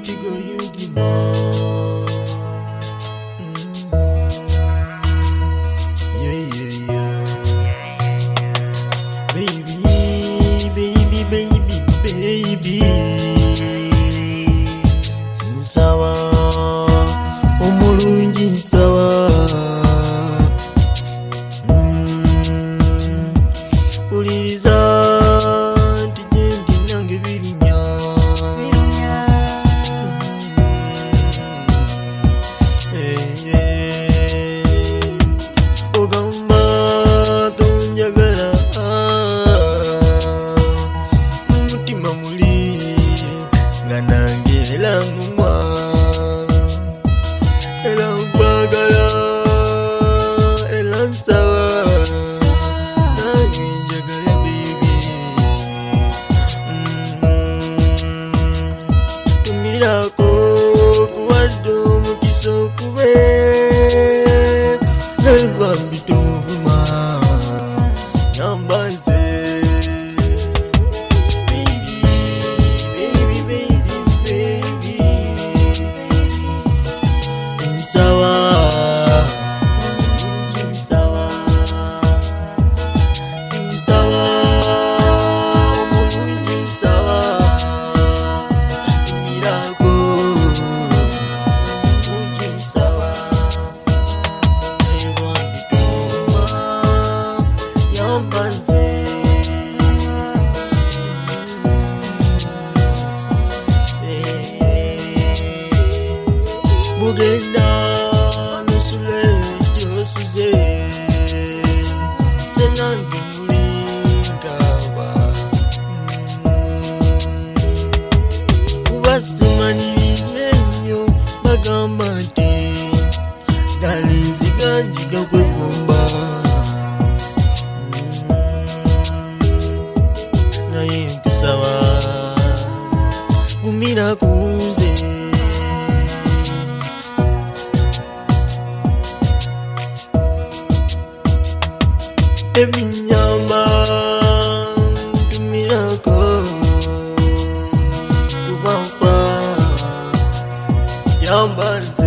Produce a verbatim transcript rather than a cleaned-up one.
go you give more. Yeah, yeah, yeah. Baby, baby, baby, baby. Nsawa, omulungi nsawa. Uliriza nti gyendi nange birinya. Ogamba tonjagala, mumutima muli nga nange era ngumwa, era nkwagala era nsawa. Tumirako kuwadde omukisa okube nalwambi tovuma yamba nze. Baby, baby, baby, baby. Nsawa, nsawa, nsawa, omulungi nsawa. Bugenda nosule josuze senange mulingaba kubasimanyiyeyo bagamba nti galinziganjiga kwegomba naye nkusaba gumira kunze. Ebinyamba tumirako kubampa yamba nze.